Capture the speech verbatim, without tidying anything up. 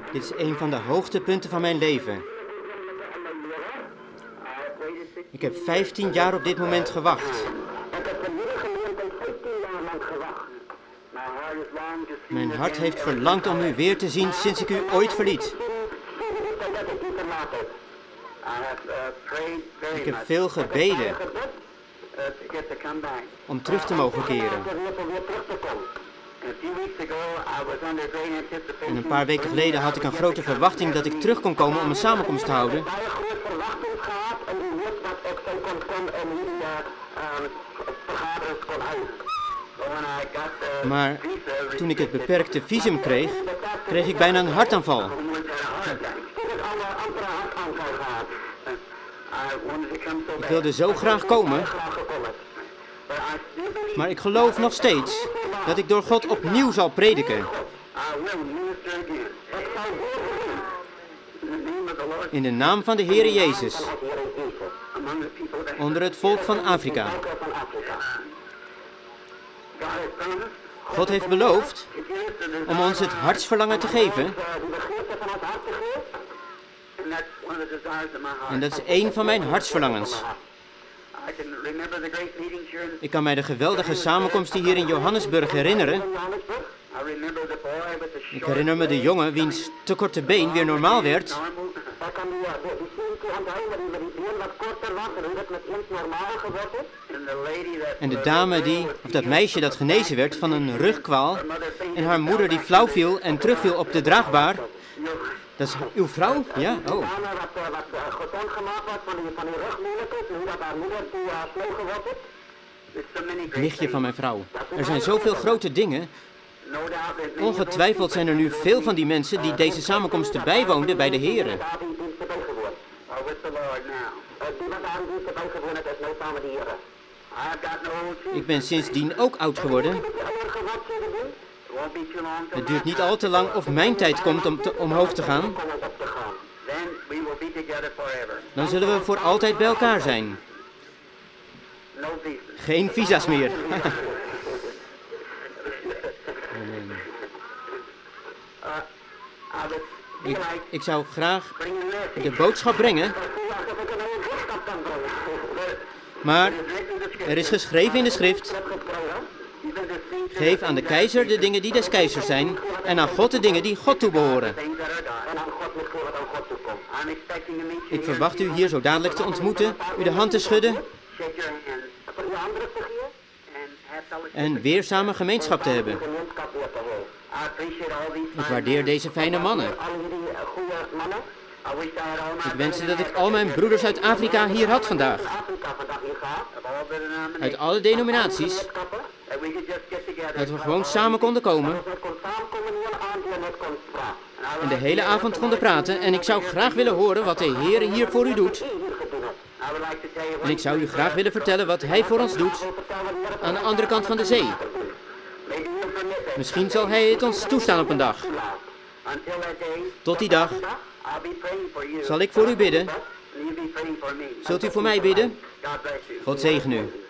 Dit is een van de hoogtepunten van mijn leven. Ik heb vijftien jaar op dit moment gewacht. Mijn hart heeft verlangd om u weer te zien sinds ik u ooit verliet. Ik heb veel gebeden om terug te mogen keren. En een paar weken geleden had ik een grote verwachting dat ik terug kon komen om een samenkomst te houden. Maar toen ik het beperkte visum kreeg, kreeg ik bijna een hartaanval. Ik wilde zo graag komen, maar ik geloof nog steeds dat ik door God opnieuw zal prediken. In de naam van de Heere Jezus, onder het volk van Afrika. God heeft beloofd om ons het hartsverlangen te geven. En dat is één van mijn hartsverlangens. Ik kan mij de geweldige samenkomst hier in Johannesburg herinneren. Ik herinner me de jongen wiens te korte been weer normaal werd. En de dame die, of dat meisje dat genezen werd van een rugkwaal. En haar moeder die flauw viel en terugviel op de draagbaar. Dat is uw vrouw? Ja? Oh. Nichtje van mijn vrouw. Er zijn zoveel grote dingen. Ongetwijfeld zijn er nu veel van die mensen die deze samenkomsten bijwoonden bij de Here. Ik ben sindsdien ook oud geworden. Het duurt niet al te lang of mijn tijd komt om te, omhoog te gaan. Dan zullen we voor altijd bij elkaar zijn. Geen visa's meer. ik, ik zou graag de boodschap brengen. Maar er is geschreven in de schrift: geef aan de keizer de dingen die des keizers zijn en aan God de dingen die God toebehoren. Ik verwacht u hier zo dadelijk te ontmoeten, u de hand te schudden en weer samen gemeenschap te hebben. Ik waardeer deze fijne mannen. Ik wenste dat ik al mijn broeders uit Afrika hier had vandaag. Uit alle denominaties. Dat we gewoon samen konden komen. En de hele avond konden praten. En ik zou graag willen horen wat de Heer hier voor u doet. En ik zou u graag willen vertellen wat Hij voor ons doet. Aan de andere kant van de zee. Misschien zal Hij het ons toestaan op een dag. Tot die dag zal ik voor u bidden. Zult u voor mij bidden? God zegen u.